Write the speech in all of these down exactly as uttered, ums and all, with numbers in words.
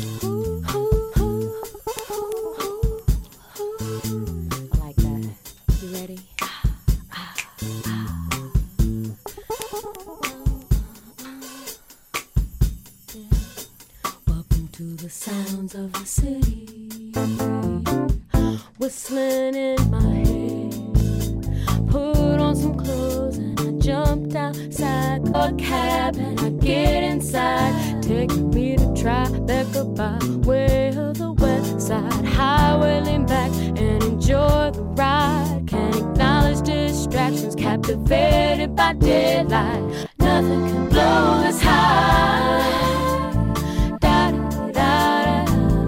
like that. You ready? Welcome to the sounds of the city, whistling in my head. Put on some clothes and I jumped outside. A cab and I get inside. Take me to Tribeca by way of the west side. Highway, lean back and enjoy the ride. Can't acknowledge distractions, captivated by daylight. Nothing can blow this high. Da-da-da-da.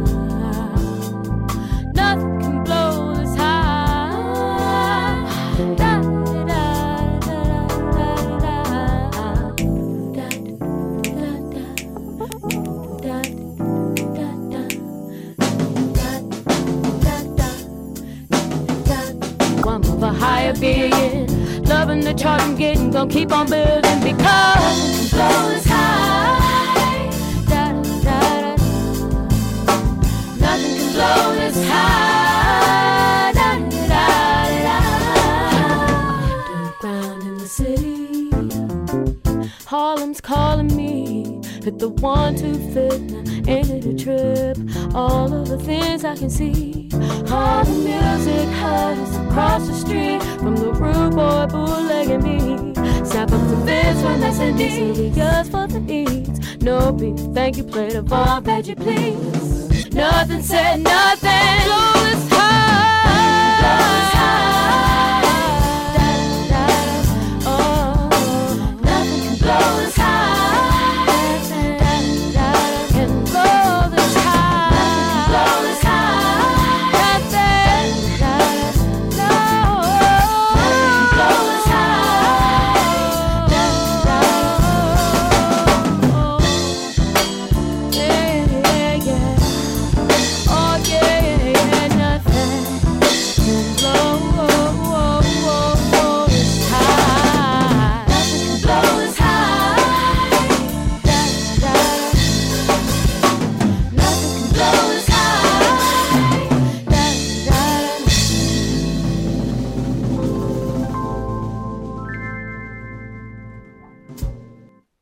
Nothing can blow this high. One of a higher being, loving the charge I'm getting, gonna keep on building because blow is high. Da, da, da, da. Nothing can blow this high. Da, da, da, da. Underground in the city, Harlem's calling me. Hit the one two fit, ain't it a trip? All of the things I can see. All the music hugs across the street from the rude boy bootlegging me. Snap up the bits when that's a need. Yours for the needs. No beef, thank you, plate of all veggie, please. Nothing said, nothing. Blow this high. Blow this high.